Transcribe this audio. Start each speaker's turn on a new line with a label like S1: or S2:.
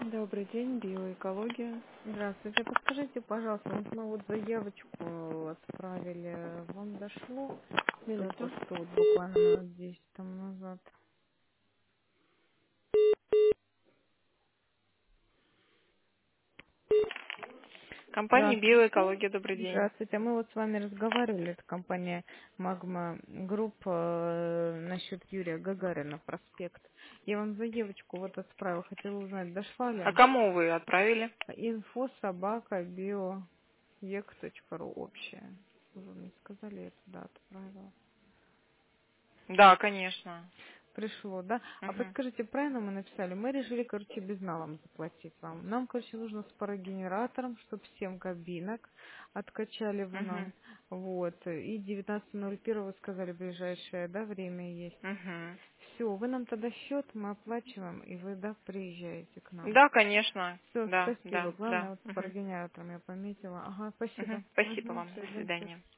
S1: Добрый день, биоэкология.
S2: Здравствуйте. Подскажите, пожалуйста, вот мы вот заявочку отправили. Вам дошло только
S1: Минуту.
S2: что, вот буквально минут 10 там назад?
S1: Компания
S2: Здравствуйте.
S1: биоэкология, добрый день.
S2: Здравствуйте. Мы вот с вами разговаривали, это компания Магма Групп насчет Юрия Гагарина, проспект. Я вам заявочку вот отправила, хотела узнать, дошла
S1: А
S2: ли?
S1: кому вы отправили?
S2: Инфо собака биоек.ру общая. Вы мне сказали, я туда отправила.
S1: Да, конечно.
S2: Пришло, да? А
S1: Мгм.
S2: подскажите, правильно мы написали? Мы решили, короче, безналом заплатить вам. Нам, короче, нужно с парогенератором, чтобы 7 кабинок откачали вы нам.
S1: Мгм.
S2: Вот. И 19.01 вы сказали, ближайшее, да, время есть.
S1: Мгм.
S2: Все, вы нам тогда счет, мы оплачиваем, и вы, да, приезжаете к нам.
S1: Да, конечно.
S2: Все,
S1: Да,
S2: спасибо.
S1: да, да.
S2: Главное, вот с
S1: Мгм.
S2: парогенератором я пометила. Ага,
S1: Мгм.
S2: спасибо.
S1: Спасибо
S2: Угу,
S1: вам.
S2: все,
S1: До
S2: до свидания.
S1: свидания.